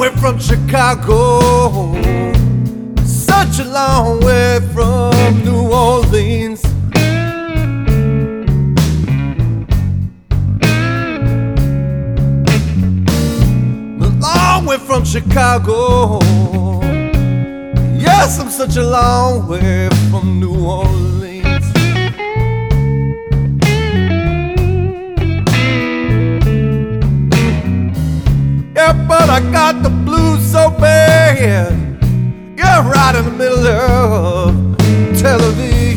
way from Chicago, such a long way from New Orleans. The long way from Chicago. Yes, I'm such a long way from New Orleans. Yeah, but I got the blues so bad. Yeah, right in the middle of Tel Aviv.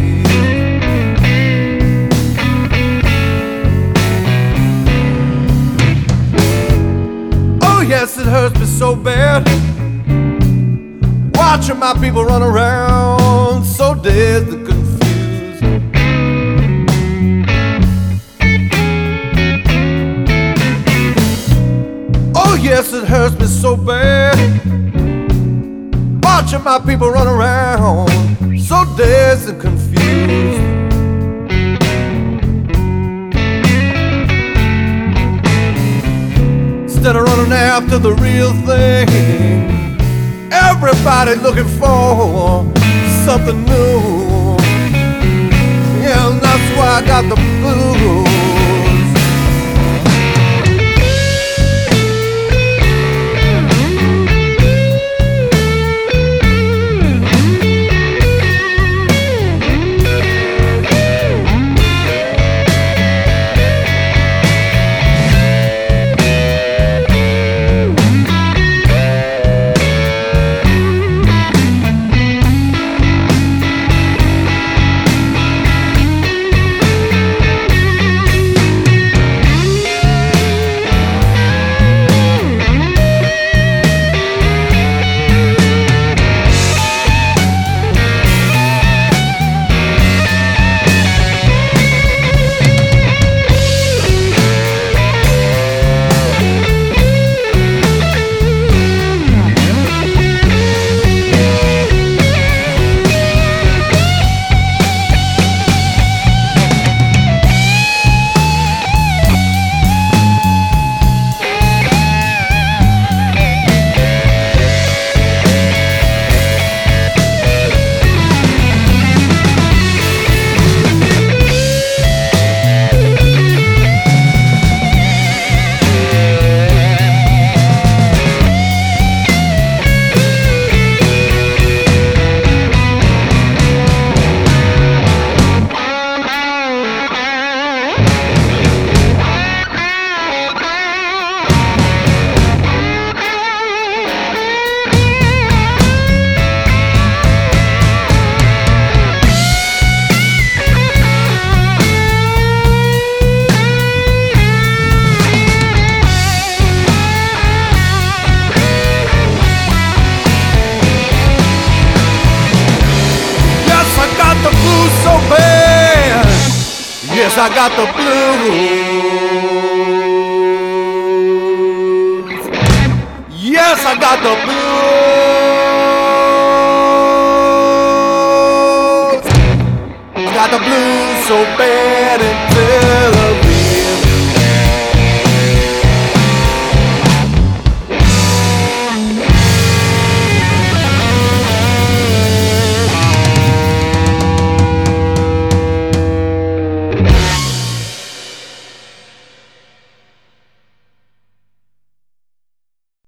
Oh yes, it hurts me so bad, watching my people run around so dead and confused. Oh yes, it hurts me so bad, watching my people run around so dead and confused. Instead of running after the real thing, everybody looking for something new. Yeah, and that's why I got the blues. So bad. Yes, I got the blues. Yes, I got the blues. I got the blues so bad.